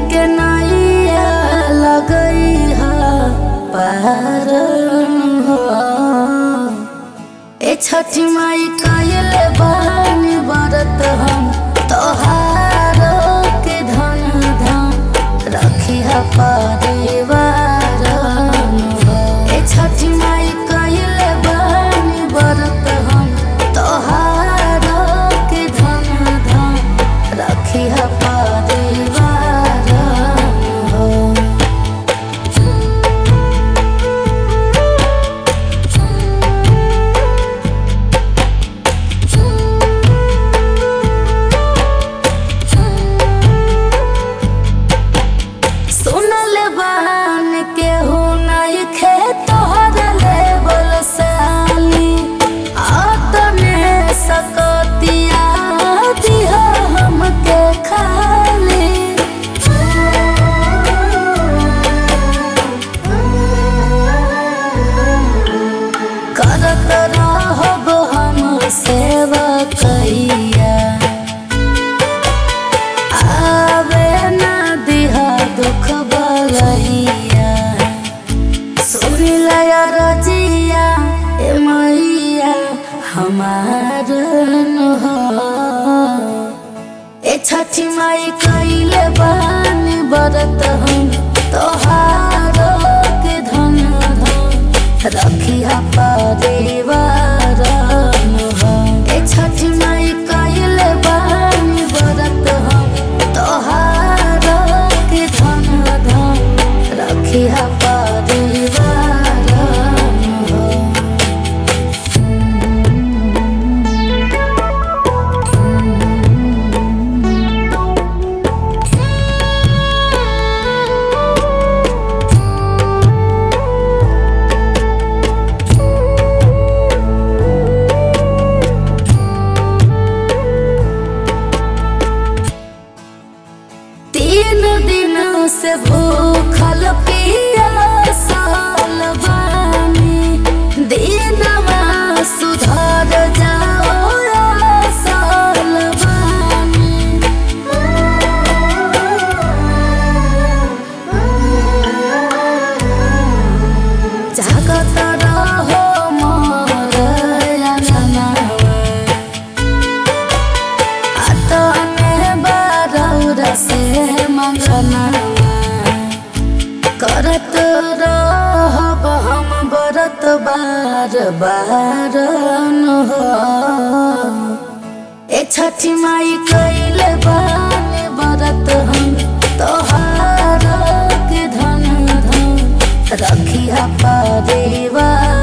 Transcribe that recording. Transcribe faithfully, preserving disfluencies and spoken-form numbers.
के नैया लगई है पार हो। ए छठी माई कइले बानी बरत हम तोहार के धन धन रखी है परिवार हो। ए छठी माई कइले बानी बरत हम तोहार के धन धन रखी है परिवार हो। सुनल बान के हो नहीं खे तोहर लेवल साली आतने सकतिया दिया हमके खाली। करत रहब हम सेवा कैया आवे ना दिहा दुख बलैया। सुनिला रजिया ए मैया हमार न हो। ए छठी माई कइले बानी बरत हम तोहार के धन धन रखी है परिवार हो। ए छठी माई कइले बानी बरत हम तोहार के धन धन रखी है परिवार हो। तीन दिन से भूखल पियासल बानी दिनवा सुधर जाओ आसल बानी। जागत रहो मोर अंगनवा आतने बारौरा से मंगनवा। करत रहब हम बरत बार बार न हो। ए छठी माई कइले बानी बरत हम तोहार के धन धन रखी है परिवार।